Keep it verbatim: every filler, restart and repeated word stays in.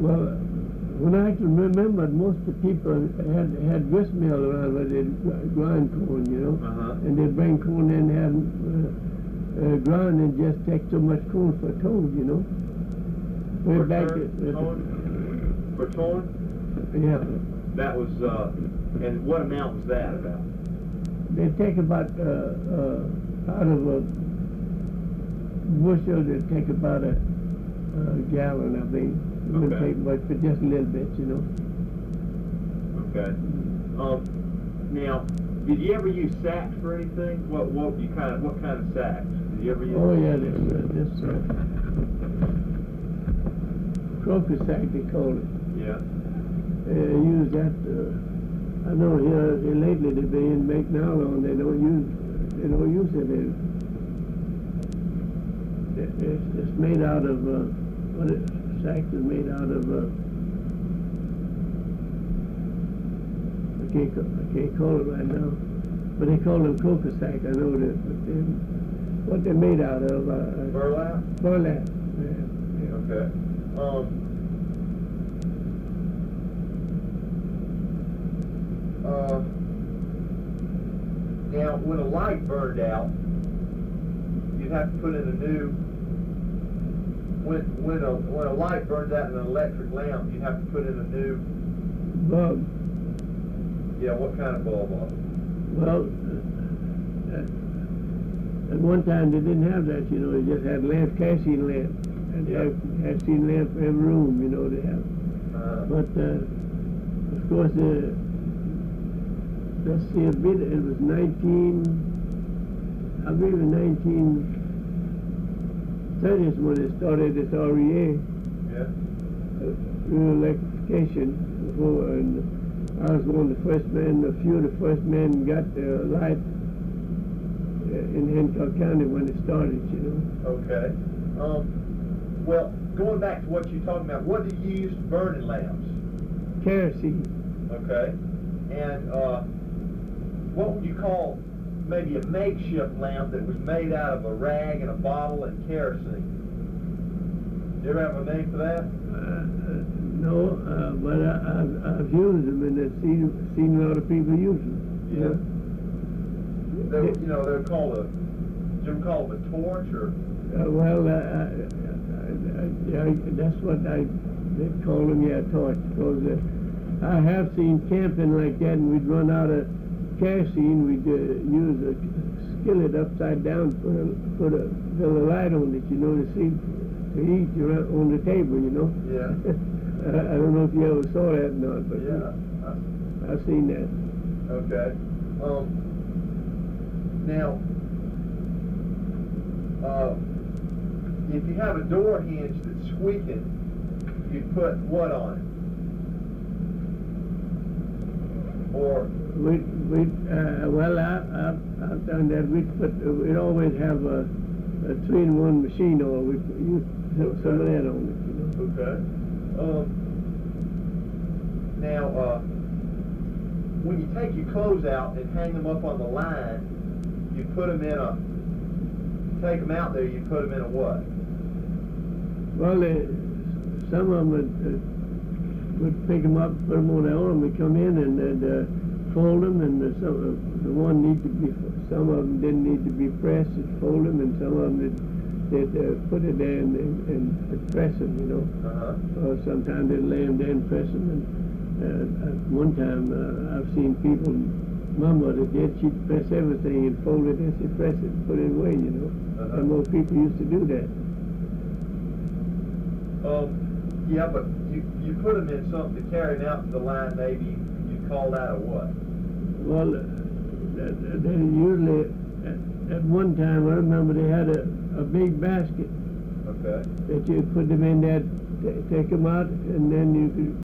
Well, when I can remember, most of the people had had grist mill around where they'd grind corn, you know, Uh-huh. and they'd bring corn in and have uh, uh, grind and just take so much corn for a ton, you know. Way For back turn, at, ton? For ton? yeah, That was, uh, and what amount was that about? they'd take about uh, uh, out of a bushel, they'd take about a, a gallon, I think. It wouldn't Okay. take much, but just a little bit, you know. Okay. Um, now, did you ever use sacks for anything? What, what you kind of, what kind of sacks? Did you ever use? Oh yeah, this uh, this uh, crocus sack they call it. Yeah. They use that. Uh, I know here, here lately they've been make nylon. They don't use they don't use it. They, it it's, it's made out of uh, what it, sack is made out of. Uh, I can't ca- I can't call it right now, but they call them crocus sack. I know that, but they, what they're made out of. Uh, Burlap? burlap. Yeah, yeah. Okay. Um, uh, now, when a light burned out, you'd have to put in a new. When when a when a light burns out in an electric lamp, you'd have to put in a new. Bulb. Yeah, what kind of bulb was it? Well, uh, uh, at one time they didn't have that, you know. They just had lamp, kerosene lamp, and Yeah. have kerosene lamp for every room, you know. They have. Uh, But uh, of course, uh, let's see, a bit. It was nineteen. I believe in nineteen thirties when they started this R E A, yeah. uh, real electrification. Before, and I was one of the first men, a few of the first men got the light uh, in Hancock County when it started, you know. Okay. Um, well, going back to what you're talking about, what do you use to burn in lamps? Kerosene. Okay. And uh, what would you call maybe a makeshift lamp that was made out of a rag and a bottle and kerosene? Do you ever have a name for that? Uh, uh, no, uh, but I, I've, I've used them and I've seen, seen a lot of people use them. you Yeah. know. They, were- you know, they're called a, do you ever call them a torch or? Uh, well, uh, I, I, I, that's what I they call them, yeah, torch. Because uh, I have seen camping like that, and we'd run out of kerosene. We'd uh, use a skillet upside down, put a put a little light on it, you know, to see to eat you know, on the table, you know. Yeah. I, I don't know if you ever saw that or not, but Yeah. I've seen that. Okay. Um, now, uh, if you have a door hinge that's squeaking, you put what on it? Or We, we, uh, well, I, I've, I've done that. We put, we'd always have a, a three-in-one machine oil. We put- use some some of that on it, you know. okay. Um, now, uh, when you take your clothes out and hang them up on the line, you put them in a. Take them out there. You put them in a what? Well, uh, some of them would, uh, would pick them up, put them on their arm, and come in and, and uh, fold them, and uh, some, uh, the one need to be, some of them didn't need to be pressed, and fold them, and some of them did, they'd uh, put it there and, and, and press them, you know. Uh-huh. Or sometimes they'd lay them there and press them. And uh, at one time, uh, I've seen people, my mother did, she'd press everything and fold it and she'd press it and put it away, you know. Uh-huh. And most people used to do that. Um, yeah, but you, you put them in something to carry them out to the line, maybe you call that a what? Well, uh, they, they usually, at, at one time, I remember they had a, a big basket Okay. that you'd put them in there, t- take them out, and then you could